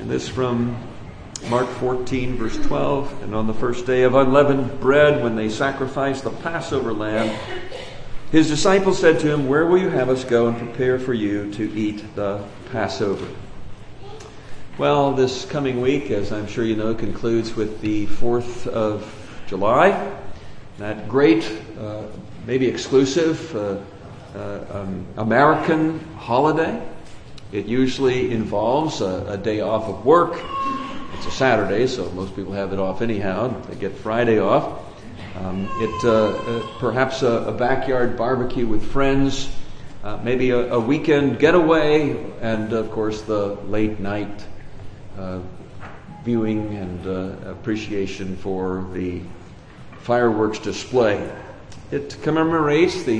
And this from Mark 14, verse 12. And on the first day of unleavened bread, when they sacrificed the Passover lamb, his disciples said to him, "Where will you have us go and prepare for you to eat the Passover?" Well, this coming week, as I'm sure you know, concludes with the 4th of July. That great, maybe exclusive, American holiday. It usually involves a day off of work. It's a Saturday, so most people have it off anyhow. They get Friday off. Perhaps a backyard barbecue with friends, maybe a weekend getaway, and of course the late night viewing and appreciation for the fireworks display. It commemorates the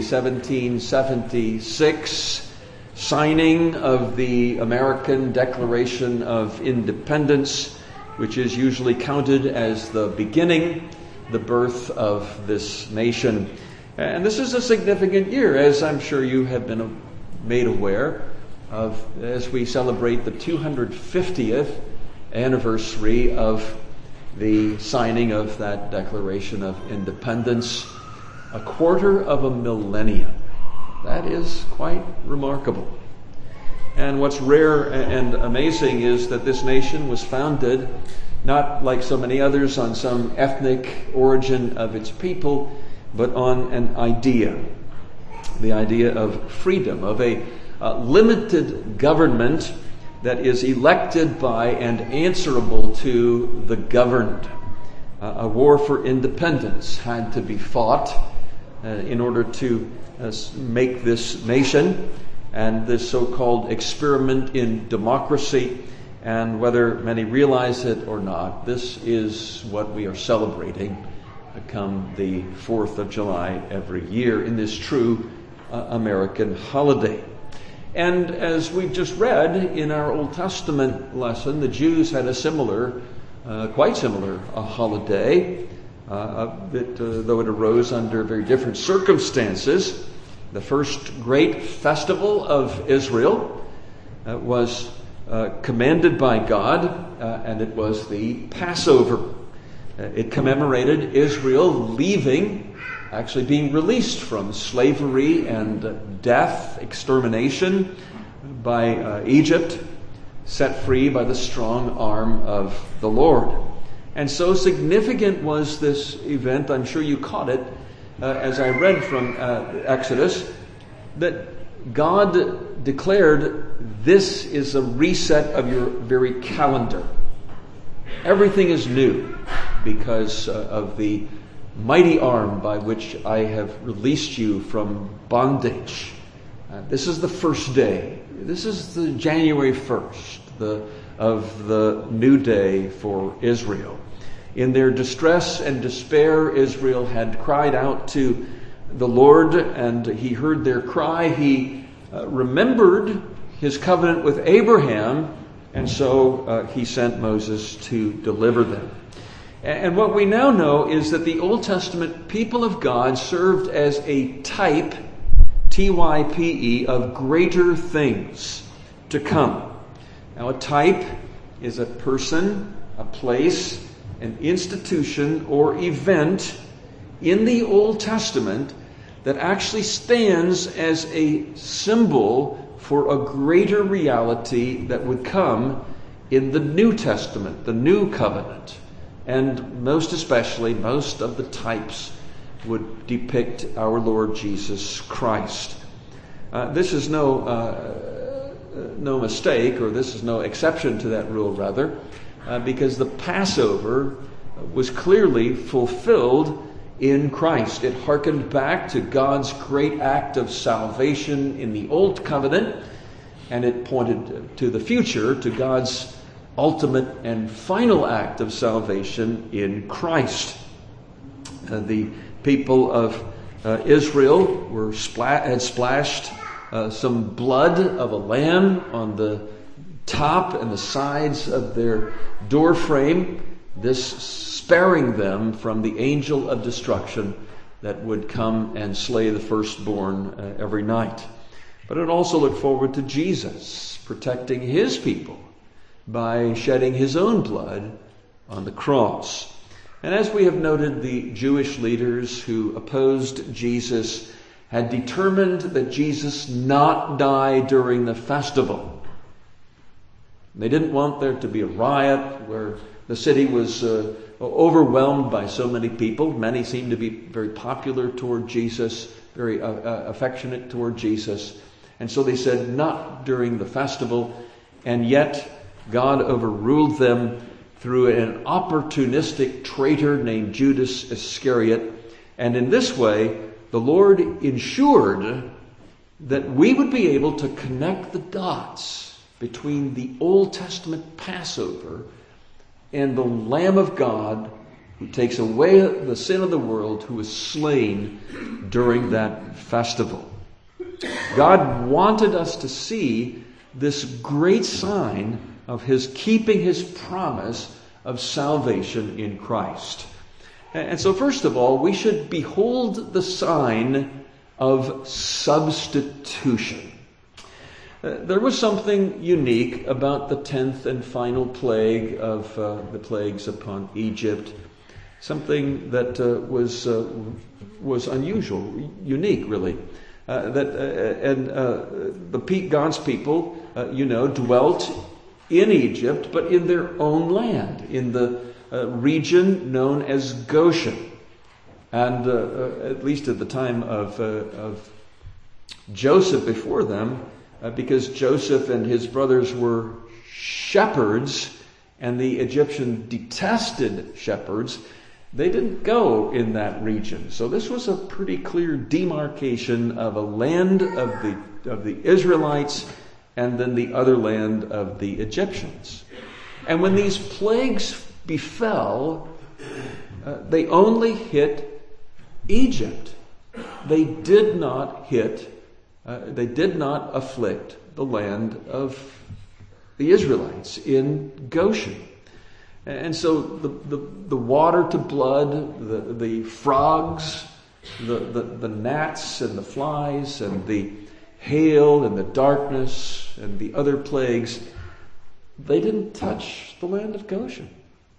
1776 signing of the American Declaration of Independence, which is usually counted as the beginning, the birth of this nation. And this is a significant year, as I'm sure you have been made aware of, as we celebrate the 250th anniversary of the signing of that Declaration of Independence, a quarter of a millennium. That is quite remarkable. And what's rare and amazing is that this nation was founded not like so many others on some ethnic origin of its people, but on an idea. The idea of freedom, of a limited government that is elected by and answerable to the governed. A war for independence had to be fought in order to make this nation and this so-called experiment in democracy. And whether many realize it or not, this is what we are celebrating come the 4th of July every year in this true American holiday. And as we've just read in our Old Testament lesson, the Jews had a similar, quite similar holiday, though it arose under very different circumstances. The first great festival of Israel was commanded by God, and it was the Passover. It commemorated Israel leaving, actually being released from slavery and death, extermination by Egypt, set free by the strong arm of the Lord. And so significant was this event, I'm sure you caught it, as I read from Exodus, that God declared, this is a reset of your very calendar. Everything is new because of the mighty arm by which I have released you from bondage. This is the first day. This is the January 1st of the new day for Israel. In their distress and despair, Israel had cried out to the Lord, and he heard their cry. He remembered his covenant with Abraham, and so he sent Moses to deliver them. And what we now know is that the Old Testament people of God served as a type, T-Y-P-E, of greater things to come. Now, a type is a person, a place, an institution or event in the Old Testament that actually stands as a symbol for a greater reality that would come in the New Testament, the New Covenant. And most especially, most of the types would depict our Lord Jesus Christ. This is no mistake, or this is no exception to that rule, rather, because the Passover was clearly fulfilled in Christ. It hearkened back to God's great act of salvation in the Old Covenant, and it pointed to the future, to God's ultimate and final act of salvation in Christ. The people of Israel had splashed some blood of a lamb on the top and the sides of their door frame, this sparing them from the angel of destruction that would come and slay the firstborn every night. But it also looked forward to Jesus protecting his people by shedding his own blood on the cross. And as we have noted, the Jewish leaders who opposed Jesus had determined that Jesus not die during the festival. They didn't want there to be a riot where the city was overwhelmed by so many people. Many seemed to be very popular toward Jesus, very affectionate toward Jesus. And so they said, not during the festival. And yet God overruled them through an opportunistic traitor named Judas Iscariot. And in this way, the Lord ensured that we would be able to connect the dots between the Old Testament Passover and the Lamb of God who takes away the sin of the world, who was slain during that festival. God wanted us to see this great sign of his keeping his promise of salvation in Christ. And so first of all, we should behold the sign of substitution. There was something unique about the 10th and final plague of the plagues upon Egypt. Something that was unusual, unique really. God's people, dwelt in Egypt, but in their own land, in the region known as Goshen. And at least at the time of Joseph before them, because Joseph and his brothers were shepherds, and the Egyptian detested shepherds, they didn't go in that region. So this was a pretty clear demarcation of a land of the Israelites and then the other land of the Egyptians. And when these plagues befell, they only hit Egypt. They did not afflict the land of the Israelites in Goshen. And so the water to blood, the frogs, the gnats and the flies and the hail and the darkness and the other plagues, they didn't touch the land of Goshen.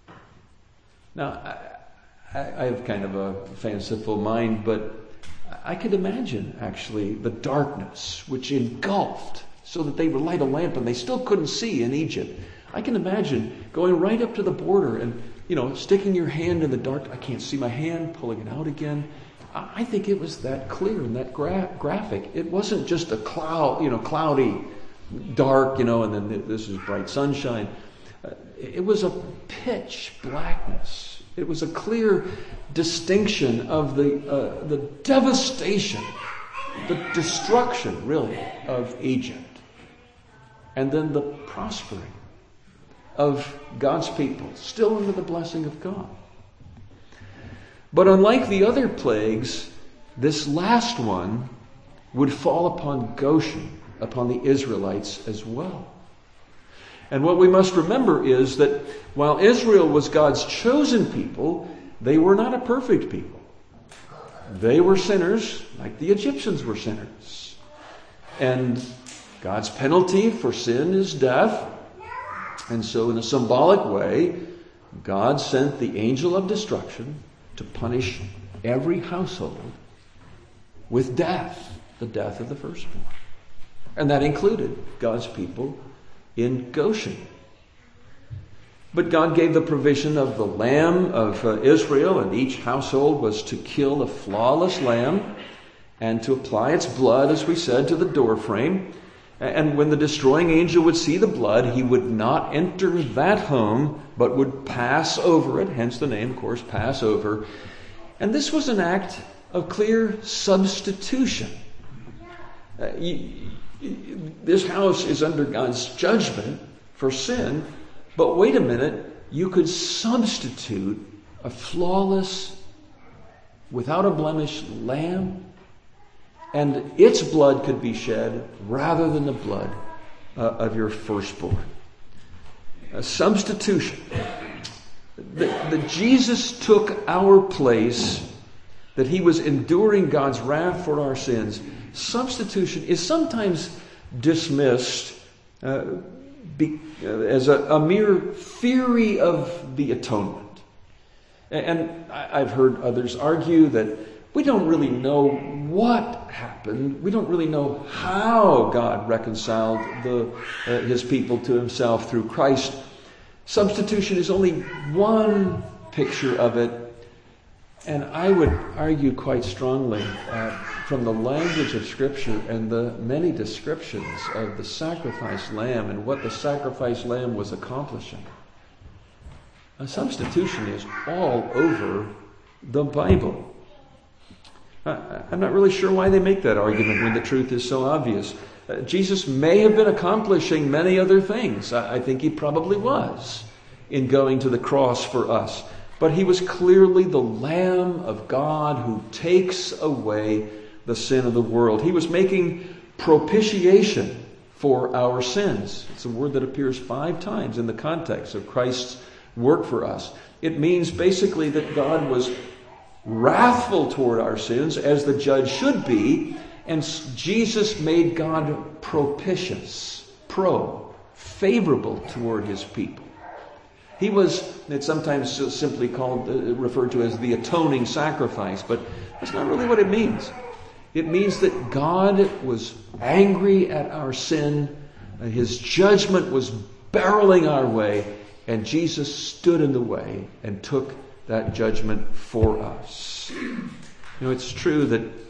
Now, I have kind of a fanciful mind, but I could imagine actually the darkness which engulfed so that they would light a lamp and they still couldn't see in Egypt. I can imagine going right up to the border and, sticking your hand in the dark. I can't see my hand, pulling it out again. I think it was that clear and that graphic. It wasn't just a cloudy, dark, and then this is bright sunshine. It was a pitch blackness. It was a clear distinction of the devastation, the destruction, really, of Egypt. And then the prospering of God's people, still under the blessing of God. But unlike the other plagues, this last one would fall upon Goshen, upon the Israelites as well. And what we must remember is that while Israel was God's chosen people, they were not a perfect people. They were sinners, like the Egyptians were sinners. And God's penalty for sin is death. And so in a symbolic way, God sent the angel of destruction to punish every household with death, the death of the firstborn. And that included God's people in Goshen. But God gave the provision of the lamb of Israel, and each household was to kill a flawless lamb and to apply its blood, as we said, to the doorframe. And when the destroying angel would see the blood, he would not enter that home, but would pass over it, hence the name, of course, Passover. And this was an act of clear substitution. This house is under God's judgment for sin, but wait a minute, you could substitute a flawless, without a blemish lamb, and its blood could be shed rather than the blood of your firstborn. A substitution. That Jesus took our place, that he was enduring God's wrath for our sins. Substitution is sometimes dismissed as a mere theory of the atonement. And I've heard others argue that we don't really know what happened. We don't really know how God reconciled His people to Himself through Christ. Substitution is only one picture of it. And I would argue quite strongly from the language of Scripture and the many descriptions of the sacrificed lamb and what the sacrificed lamb was accomplishing. A substitution is all over the Bible. I'm not really sure why they make that argument when the truth is so obvious. Jesus may have been accomplishing many other things. I think He probably was in going to the cross for us. But He was clearly the Lamb of God who takes away the sin of the world. He was making propitiation for our sins. It's a word that appears 5 times in the context of Christ's work for us. It means basically that God was wrathful toward our sins, as the judge should be, and Jesus made God propitious, favorable toward His people. He was, it's sometimes simply referred to as the atoning sacrifice, but that's not really what it means. It means that God was angry at our sin, and His judgment was barreling our way, and Jesus stood in the way and took that judgment for us. It's true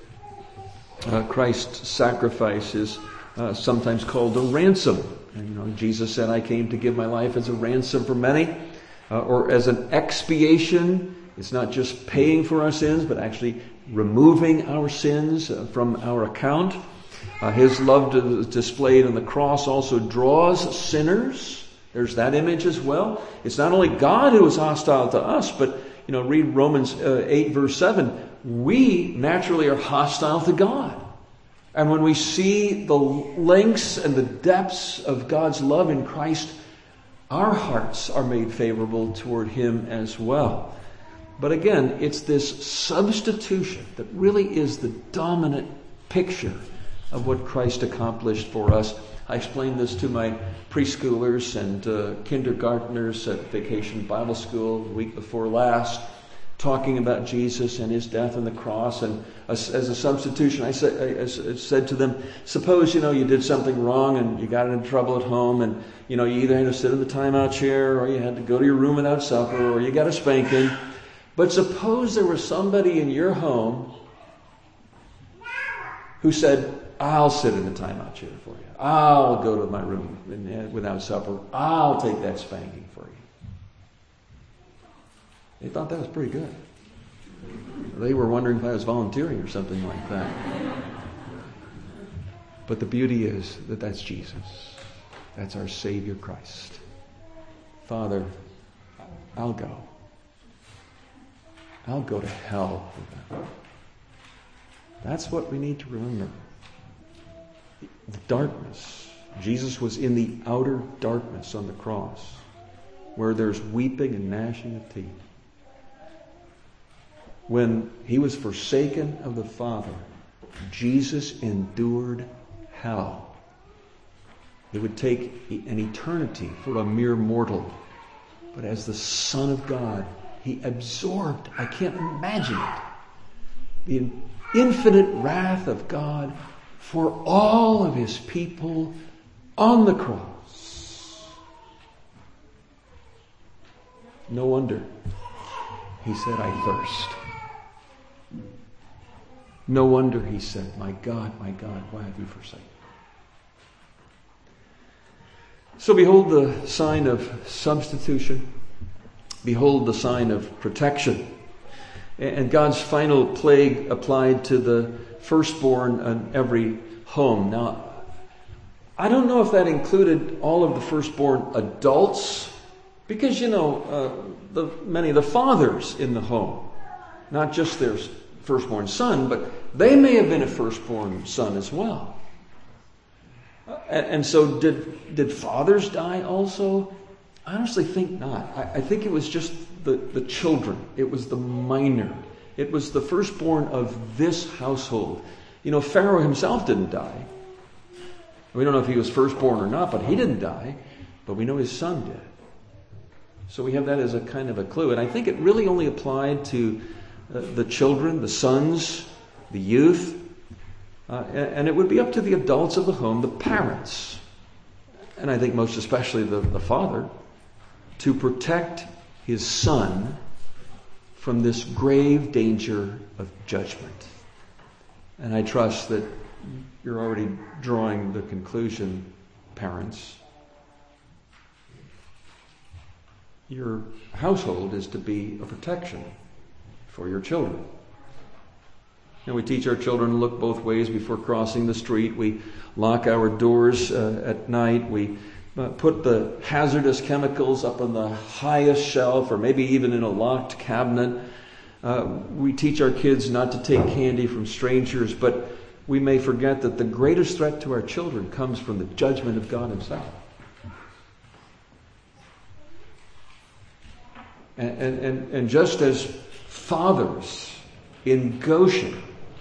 that Christ's sacrifice is sometimes called a ransom. And, Jesus said, I came to give my life as a ransom for many, or as an expiation. It's not just paying for our sins, but actually removing our sins from our account. His love displayed on the cross also draws sinners. There's that image as well. It's not only God who is hostile to us, but read Romans 8 verse 7. We naturally are hostile to God. And when we see the lengths and the depths of God's love in Christ, our hearts are made favorable toward Him as well. But again, it's this substitution that really is the dominant picture of what Christ accomplished for us. I explained this to my preschoolers and kindergartners at Vacation Bible School the week before last, talking about Jesus and His death on the cross. And as a substitution, I said to them, suppose, you did something wrong and you got into trouble at home, and, you either had to sit in the timeout chair, or you had to go to your room without supper, or you got a spanking. But suppose there was somebody in your home who said, I'll sit in the timeout chair for you. I'll go to my room without supper. I'll take that spanking for you. They thought that was pretty good. They were wondering if I was volunteering or something like that. But the beauty is that that's Jesus. That's our Savior Christ. Father, I'll go. I'll go to hell for them. That's what we need to remember. The darkness. Jesus was in the outer darkness on the cross, where there's weeping and gnashing of teeth. When He was forsaken of the Father, Jesus endured hell. It would take an eternity for a mere mortal. But as the Son of God, He absorbed, I can't imagine it, the infinite wrath of God for all of His people on the cross. No wonder He said, I thirst. No wonder He said, my God, why have you forsaken me? So behold the sign of substitution. Behold the sign of protection. And God's final plague applied to the firstborn in every home. Now, I don't know if that included all of the firstborn adults, because, many of the fathers in the home, not just their firstborn son, but they may have been a firstborn son as well. And so did fathers die also? I honestly think not. I think it was just the children. It was the minor. It was the firstborn of this household. Pharaoh himself didn't die. We don't know if he was firstborn or not, but he didn't die. but we know his son did. So we have that as a kind of a clue. And I think it really only applied to the children, the sons, the youth, and it would be up to the adults of the home, the parents, and I think most especially the father, to protect his son from this grave danger of judgment. And I trust that you're already drawing the conclusion, parents. Your household is to be a protection for your children. And we teach our children to look both ways before crossing the street. We lock our doors at night. We put the hazardous chemicals up on the highest shelf or maybe even in a locked cabinet. We teach our kids not to take candy from strangers, but we may forget that the greatest threat to our children comes from the judgment of God himself. And just as fathers in Goshen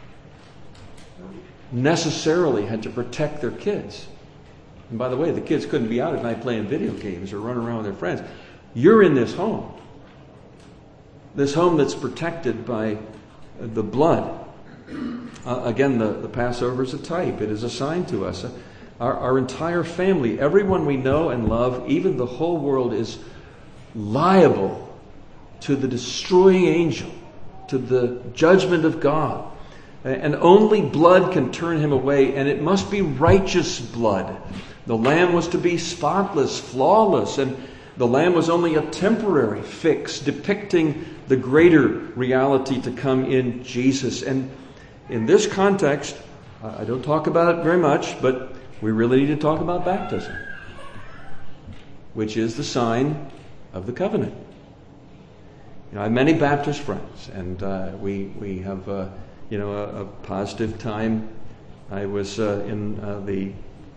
necessarily had to protect their kids. And by the way, the kids couldn't be out at night playing video games or running around with their friends. You're in this home that's protected by the blood. Again, the Passover is a type. It is a sign to us. Our entire family, everyone we know and love, even the whole world is liable to the destroying angel, to the judgment of God. And only blood can turn him away, and it must be righteous blood. The lamb was to be spotless, flawless, and the lamb was only a temporary fix depicting the greater reality to come in Jesus. And in this context, I don't talk about it very much, but we really need to talk about baptism, which is the sign of the covenant. I have many Baptist friends, and we have a positive time. I was in the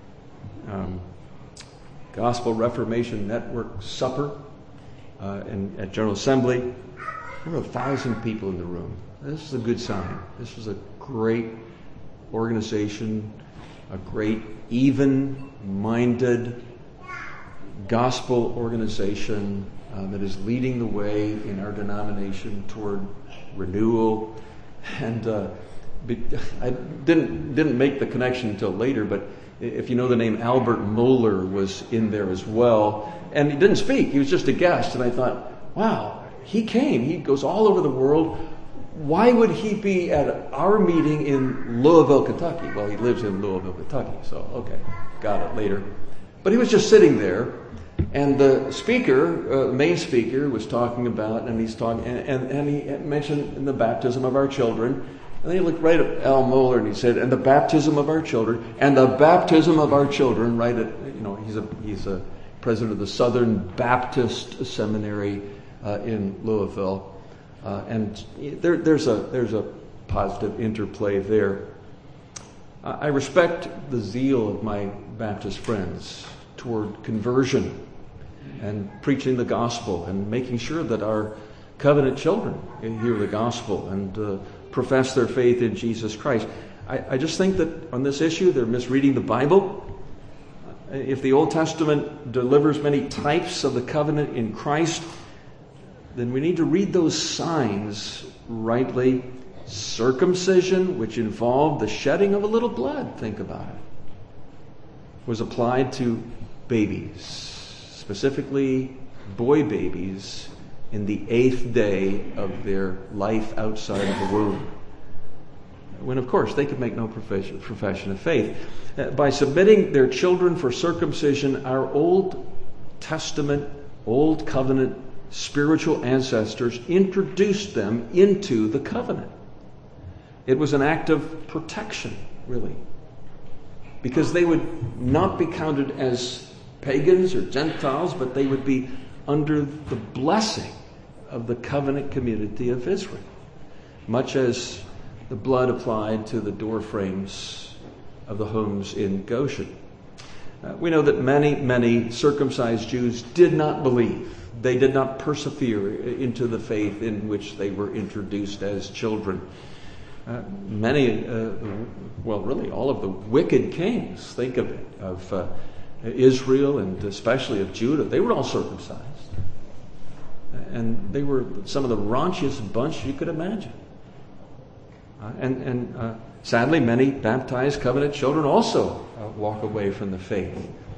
Gospel Reformation Network supper at General Assembly. There were 1,000 people in the room. This is a good sign. This was a great organization, a great even-minded gospel organization that is leading the way in our denomination toward renewal. And I didn't make the connection until later, but if you know the name, Albert Mohler was in there as well. And he didn't speak. He was just a guest. And I thought, wow, he came. He goes all over the world. Why would he be at our meeting in Louisville, Kentucky? Well, he lives in Louisville, Kentucky. So, okay, got it later. But he was just sitting there. And the speaker, main speaker, was talking about, and he's talking, and he mentioned the baptism of our children. And then he looked right at Al Mohler and he said, "And the baptism of our children, and the baptism of our children." Right at, he's a president of the Southern Baptist Seminary in Louisville, and there's a positive interplay there. I respect the zeal of my Baptist friends toward conversion and preaching the gospel and making sure that our covenant children hear the gospel and profess their faith in Jesus Christ. I just think that on this issue, they're misreading the Bible. If the Old Testament delivers many types of the covenant in Christ, then we need to read those signs rightly. Circumcision, which involved the shedding of a little blood, think about it, was applied to babies, specifically boy babies, in the 8th day of their life outside of the womb, when of course they could make no profession of faith. By submitting their children for circumcision, our Old Testament, Old Covenant spiritual ancestors introduced them into the covenant. It was an act of protection, really, because they would not be counted as pagans or Gentiles, but they would be under the blessing of the covenant community of Israel, much as the blood applied to the door frames of the homes in Goshen. We know that many circumcised Jews did not believe. They did not persevere into the faith in which they were introduced as children. Really all of the wicked kings, think of it, of Israel and especially of Judah, they were all circumcised. And they were some of the raunchiest bunch you could imagine. Sadly, many baptized covenant children also walk away from the faith.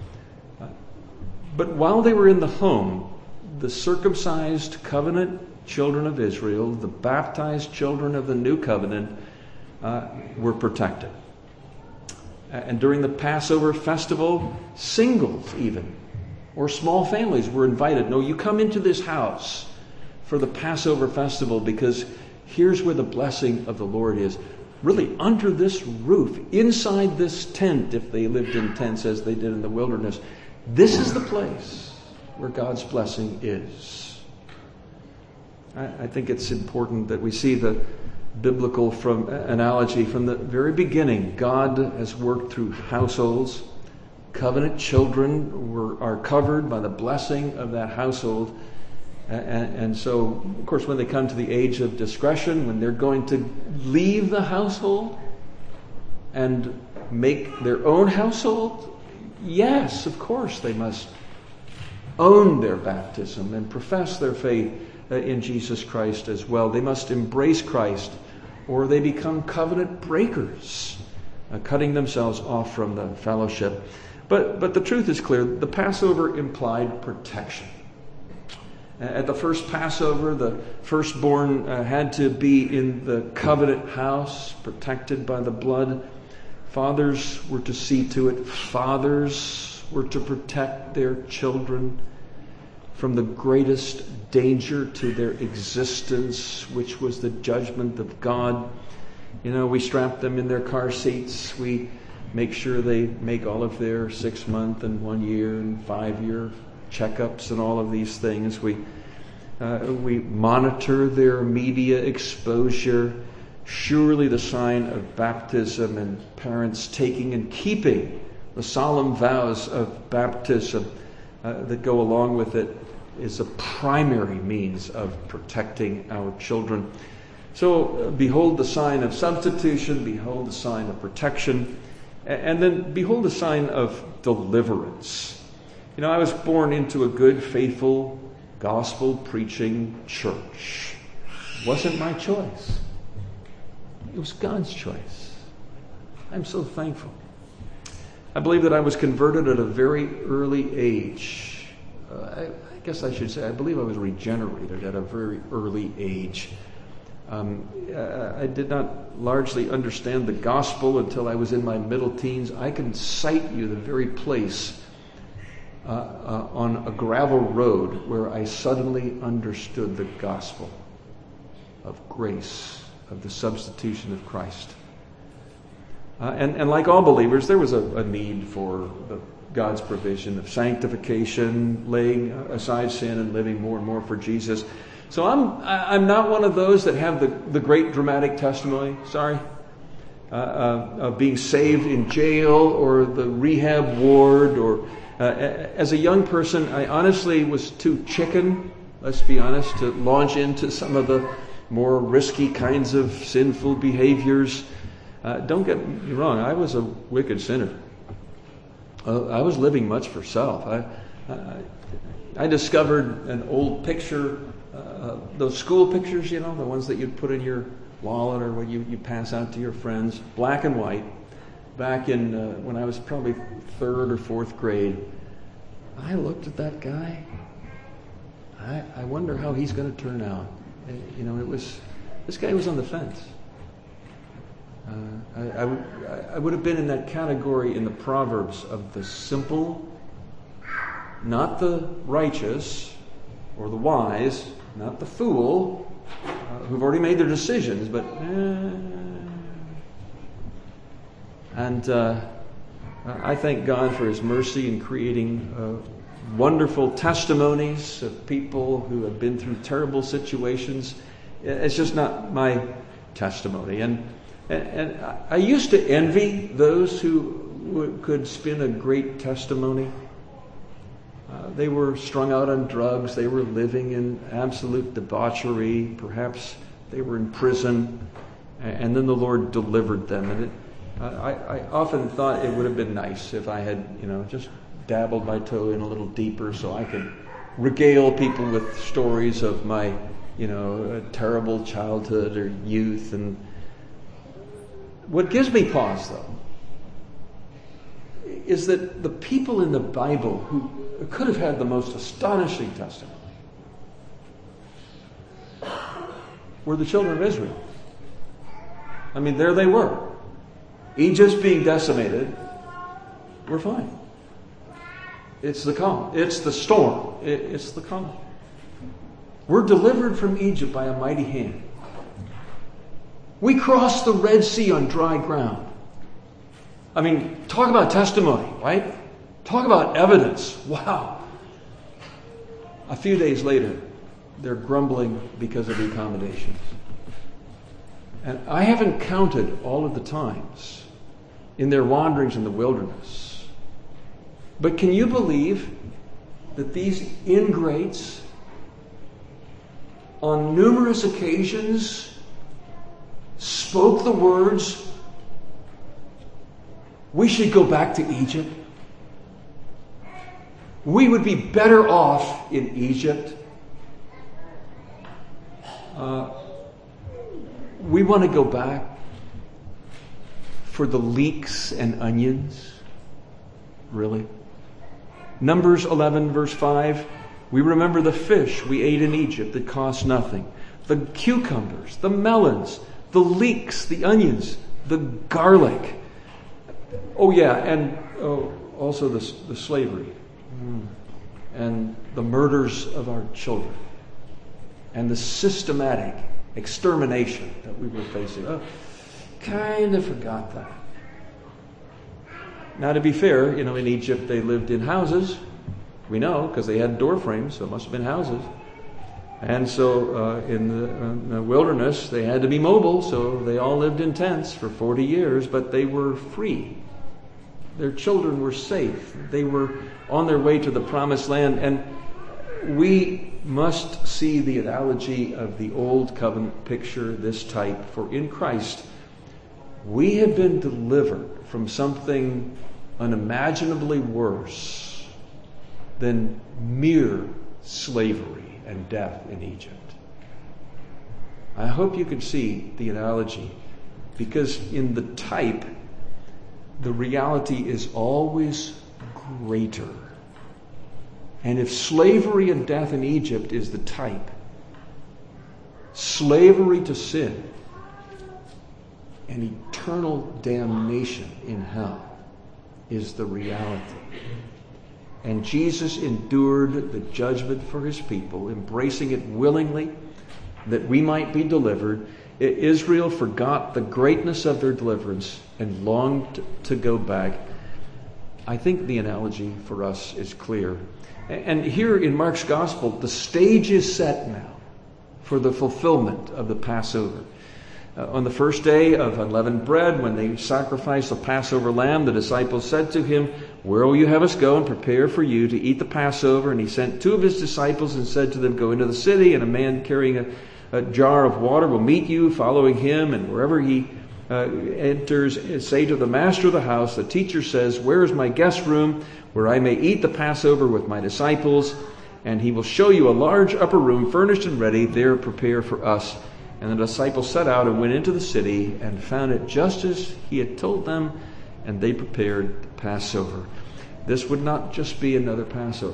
But while they were in the home, the circumcised covenant children of Israel, the baptized children of the new covenant, were protected. And during the Passover festival, singles even, or small families were invited. No, you come into this house for the Passover festival because here's where the blessing of the Lord is. Really, under this roof, inside this tent, if they lived in tents as they did in the wilderness, this is the place where God's blessing is. I think it's important that we see the biblical analogy from the very beginning. God has worked through households. Covenant children are covered by the blessing of that household. And so, of course, when they come to the age of discretion, when they're going to leave the household and make their own household, yes, of course, they must own their baptism and profess their faith in Jesus Christ as well. They must embrace Christ, or they become covenant breakers, cutting themselves off from the fellowship. But the truth is clear. The Passover implied protection. At the first Passover, the firstborn had to be in the covenant house, protected by the blood. Fathers were to see to it. Fathers were to protect their children from the greatest danger to their existence, which was the judgment of God. You know, we strap them in their car seats. We make sure they make all of their 6-month and 1 year and 5-year checkups and all of these things. We monitor their media exposure. Surely the sign of baptism and parents taking and keeping the solemn vows of baptism that go along with it is a primary means of protecting our children. So behold the sign of substitution, behold the sign of protection, and then behold the sign of deliverance. You know, I was born into a good, faithful, gospel-preaching church. It wasn't my choice. It was God's choice. I'm so thankful. I believe that I was converted at a very early age. I guess I should say I believe I was regenerated at a very early age. I did not largely understand the gospel until I was in my middle teens. I can cite you the very place on a gravel road where I suddenly understood the gospel of grace, of the substitution of Christ. And like all believers, there was a need for God's provision of sanctification, laying aside sin and living more and more for Jesus. So I'm not one of those that have the great dramatic testimony, of being saved in jail or the rehab ward. Or as a young person, I honestly was too chicken, let's be honest, to launch into some of the more risky kinds of sinful behaviors. Don't get me wrong, I was a wicked sinner. I was living much for self. I discovered an old picture, those school pictures, you know, the ones that you'd put in your wallet or what you pass out to your friends, black and white, back in when I was probably 3rd or 4th grade. I looked at that guy. I wonder how he's going to turn out. You know, this guy was on the fence. I would have been in that category in the Proverbs of the simple, not the righteous or the wise, not the fool, who've already made their decisions, but I thank God for His mercy in creating wonderful testimonies of people who have been through terrible situations. It's just not my testimony. And I used to envy those who could spin a great testimony. They were strung out on drugs. They were living in absolute debauchery. Perhaps they were in prison. And then the Lord delivered them. And I often thought it would have been nice if I had, just dabbled my toe in a little deeper so I could regale people with stories of my, terrible childhood or youth. And what gives me pause, though, is that the people in the Bible who could have had the most astonishing testimony were the children of Israel. I mean, there they were. Egypt's being decimated. We're fine. It's the calm. It's the storm. It's the calm. We're delivered from Egypt by a mighty hand. We crossed the Red Sea on dry ground. I mean, talk about testimony, right? Talk about evidence. Wow. A few days later, they're grumbling because of the accommodations. And I haven't counted all of the times in their wanderings in the wilderness. But can you believe that these ingrates on numerous occasions spoke the words, "We should go back to Egypt. We would be better off in Egypt. We want to go back for the leeks and onions." Really? Numbers 11 verse 5, we remember the fish we ate in Egypt that cost nothing. The cucumbers, the melons, the leeks, the onions, the garlic. Oh yeah, and also the slavery. And the murders of our children. And the systematic extermination that we were facing. Kind of forgot that. Now, to be fair, in Egypt they lived in houses. We know, because they had door frames, so it must have been houses. And so in the wilderness, they had to be mobile, so they all lived in tents for 40 years, but they were free. Their children were safe. They were on their way to the promised land. And we must see the analogy of the old covenant picture, this type. For in Christ, we have been delivered from something unimaginably worse than mere slavery and death in Egypt. I hope you can see the analogy, because in the type, the reality is always greater. And if slavery and death in Egypt is the type, slavery to sin and eternal damnation in hell is the reality. And Jesus endured the judgment for his people, embracing it willingly that we might be delivered. Israel forgot the greatness of their deliverance and longed to go back. I think the analogy for us is clear. And here in Mark's Gospel, the stage is set now for the fulfillment of the Passover. On the first day of unleavened bread, when they sacrificed the Passover lamb, the disciples said to him, "Where will you have us go and prepare for you to eat the Passover?" And he sent two of his disciples and said to them, "Go into the city, and a man carrying a jar of water will meet you, following him, and wherever he enters, say to the master of the house, the teacher says, 'Where is my guest room, where I may eat the Passover with my disciples?' And he will show you a large upper room, furnished and ready. There prepare for us." And the disciples set out and went into the city and found it just as he had told them, and they prepared the Passover. This would not just be another Passover.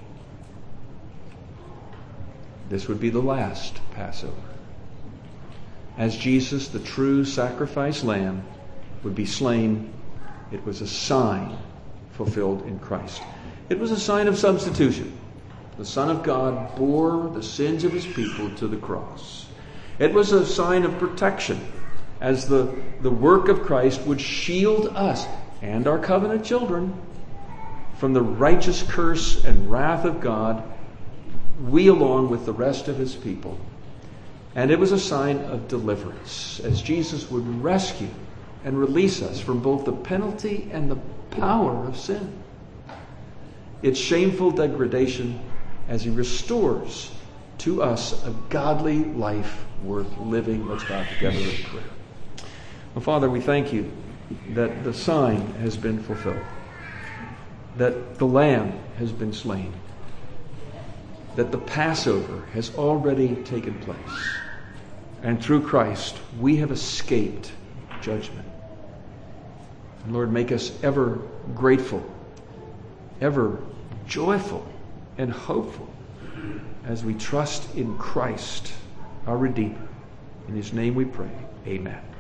This would be the last Passover. As Jesus, the true sacrifice lamb, would be slain, it was a sign fulfilled in Christ. It was a sign of substitution. The Son of God bore the sins of his people to the cross. It was a sign of protection, as the work of Christ would shield us and our covenant children from the righteous curse and wrath of God, we along with the rest of his people. And it was a sign of deliverance, as Jesus would rescue and release us from both the penalty and the power of sin. Its shameful degradation, as he restores to us a godly life worth living. Let's bow together in prayer. Well, Father, we thank you that the sign has been fulfilled. that the Lamb has been slain, that the Passover has already taken place, and through Christ we have escaped judgment. And Lord, make us ever grateful, ever joyful and hopeful as we trust in Christ, our Redeemer. In His name we pray. Amen.